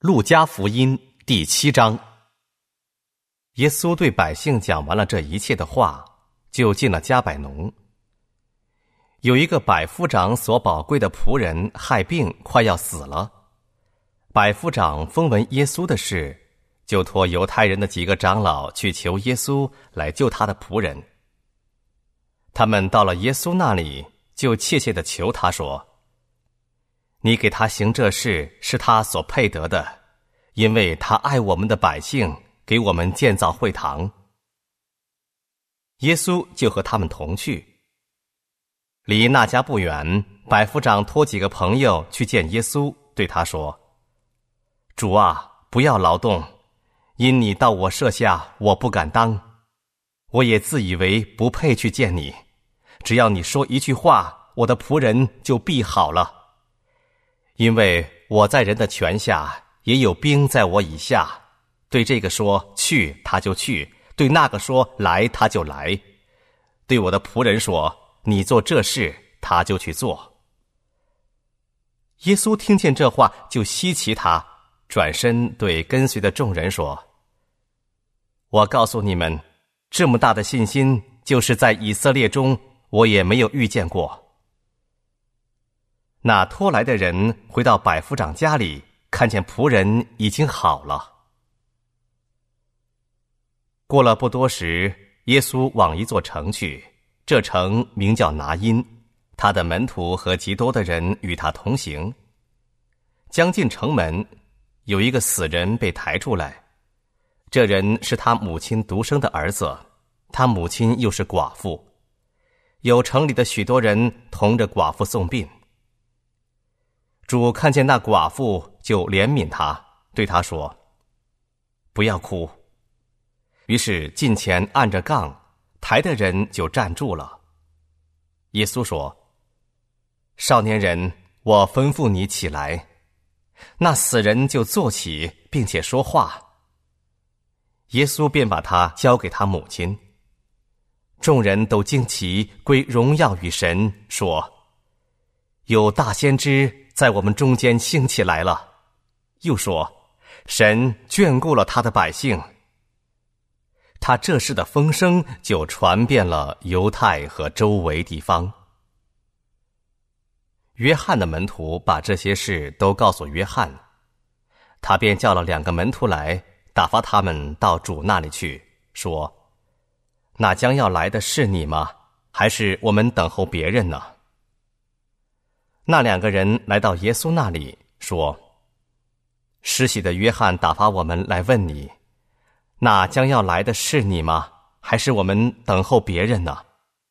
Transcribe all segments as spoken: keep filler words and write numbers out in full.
路加福音第七章。耶稣对百姓讲完了这一切的话，就进了迦百农。有一个百夫长所宝贵的仆人害病，快要死了。百夫长风闻耶稣的事，就托犹太人的几个长老去求耶稣来救他的仆人。他们到了耶稣那里，就切切地求他说：你给他行这事是他所配得的，因为他爱我们的百姓，给我们建造会堂。耶稣就和他们同去。离那家不远，百夫长托几个朋友去见耶稣，对他说：主啊，不要劳动，因你到我舍下，我不敢当。我也自以为不配去见你，只要你说一句话，我的仆人就必好了。因为我在人的权下，也有兵在我以下，对这个说去，他就去；对那个说来，他就来；对我的仆人说你做这事，他就去做。耶稣听见这话，就稀奇他，转身对跟随的众人说：我告诉你们，这么大的信心，就是在以色列中我也没有遇见过。那拖来的人回到百夫长家里，看见仆人已经好了。过了不多时，耶稣往一座城去，这城名叫拿因，他的门徒和极多的人与他同行。将近城门，有一个死人被抬出来，这人是他母亲独生的儿子，他母亲又是寡妇，有城里的许多人同着寡妇送殡。主看见那寡妇，就怜悯他，对他说：不要哭。于是近前按着杠，抬的人就站住了。耶稣说：少年人，我吩咐你起来。那死人就坐起，并且说话。耶稣便把他交给他母亲。众人都惊奇，归荣耀与神，说：有大先知在我们中间兴起来了。又说：神眷顾了他的百姓。他这事的风声就传遍了犹太和周围地方。约翰的门徒把这些事都告诉约翰，他便叫了两个门徒来，打发他们到主那里去，说：那将要来的是你吗？还是我们等候别人呢？那两个人来到耶稣那里，说：施洗的约翰打发我们来问你，那将要来的是你吗？还是我们等候别人呢？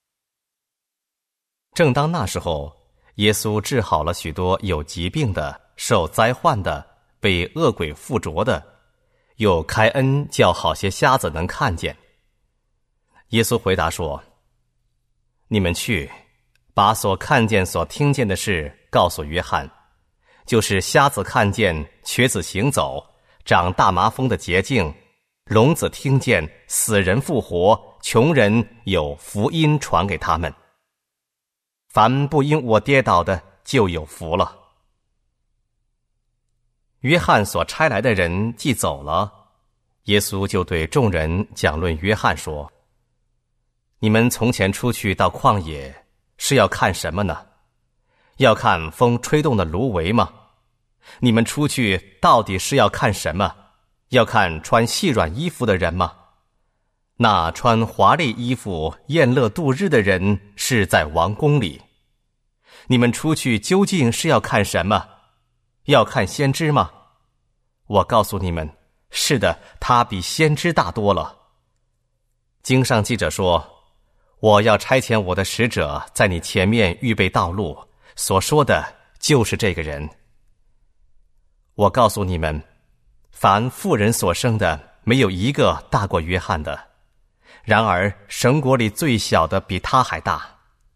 正当那时候，耶稣治好了许多有疾病的、受灾患的、被恶鬼附着的，又开恩叫好些瞎子能看见。耶稣回答说：你们去，把所看见所听见的事告诉约翰，就是瞎子看见，瘸子行走，长大麻风的洁净，聋子听见，死人复活，穷人有福音传给他们。凡不因我跌倒的，就有福了。约翰所差来的人既走了，耶稣就对众人讲论约翰说：你们从前出去到旷野，是要看什么呢？要看风吹动的芦苇吗？你们出去到底是要看什么？要看穿细软衣服的人吗？那穿华丽衣服宴乐度日的人是在王宫里。你们出去究竟是要看什么？要看先知吗？我告诉你们，是的，他比先知大多了。经上记着说：我要差遣我的使者在你前面预备道路，所说的就是这个人。我告诉你们，凡妇人所生的，没有一个大过约翰的，然而神国里最小的比他还大。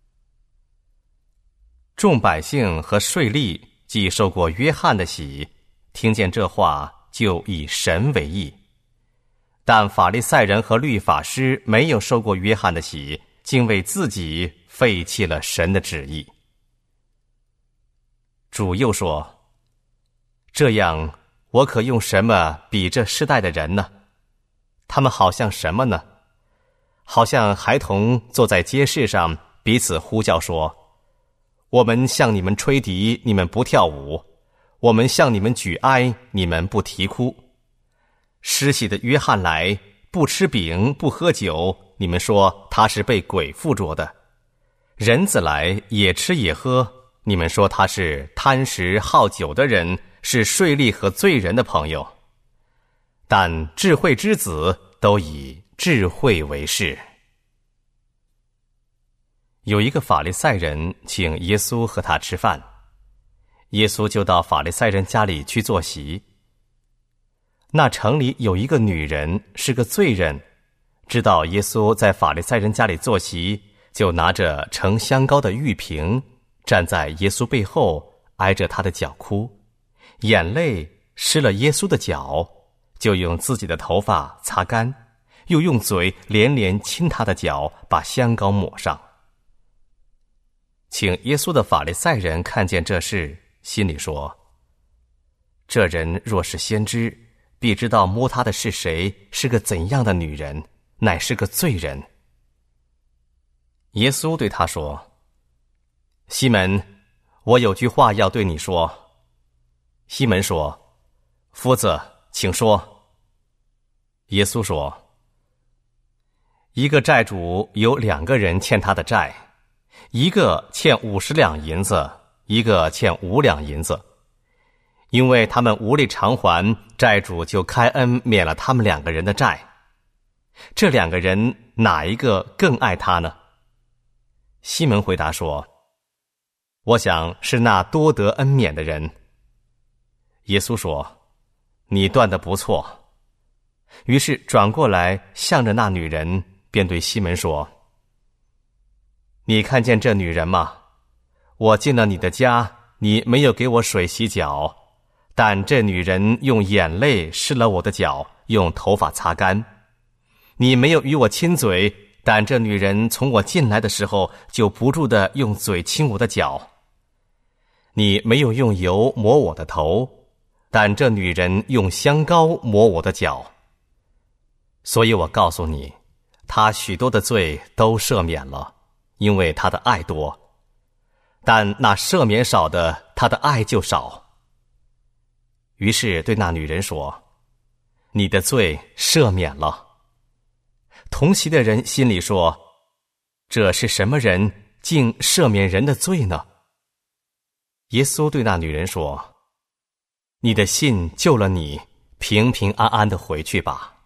众百姓和税吏既受过约翰的洗，听见这话，就以神为义。但法利赛人和律法师没有受过约翰的洗，竟为自己废弃了神的旨意。主又说：这样， 我可用什么比这世代的人呢？他们好像什么呢？好像孩童坐在街市上，彼此呼叫说：我们向你们吹笛，你们不跳舞；我们向你们举哀，你们不啼哭。施洗的约翰来，不吃饼，不喝酒，你们说他是被鬼附着的；人子来，也吃也喝，你们说他是贪食好酒的人，是税吏和罪人的朋友。但智慧之子都以智慧为事。有一个法利赛人请耶稣和他吃饭，耶稣就到法利赛人家里去坐席。那城里有一个女人是个罪人，知道耶稣在法利赛人家里坐席，就拿着盛香膏的玉瓶，站在耶稣背后，挨着他的脚哭，眼泪湿了耶稣的脚，就用自己的头发擦干，又用嘴连连亲他的脚，把香膏抹上。请耶稣的法利赛人看见这事，心里说：这人若是先知，必知道摸他的是谁，是个怎样的女人，乃是个罪人。耶稣对他说：西门，我有句话要对你说。西门说：夫子，请说。耶稣说：一个债主有两个人欠他的债，一个欠五十两银子，一个欠五两银子。因为他们无力偿还，债主就开恩免了他们两个人的债。这两个人哪一个更爱他呢？西门回答说：我想是那多得恩免的人。耶稣说：你断得不错。于是转过来向着那女人，便对西门说：你看见这女人吗？我进了你的家，你没有给我水洗脚，但这女人用眼泪湿了我的脚，用头发擦干。你没有与我亲嘴，但这女人从我进来的时候就不住地用嘴亲我的脚。你没有用油抹我的头，但这女人用香膏抹我的脚。所以我告诉你，她许多的罪都赦免了，因为她的爱多；但那赦免少的，她的爱就少。于是对那女人说：你的罪赦免了。同席的人心里说：这是什么人，竟赦免人的罪呢？耶稣对那女人说：你的信救了你，平平安安地回去吧。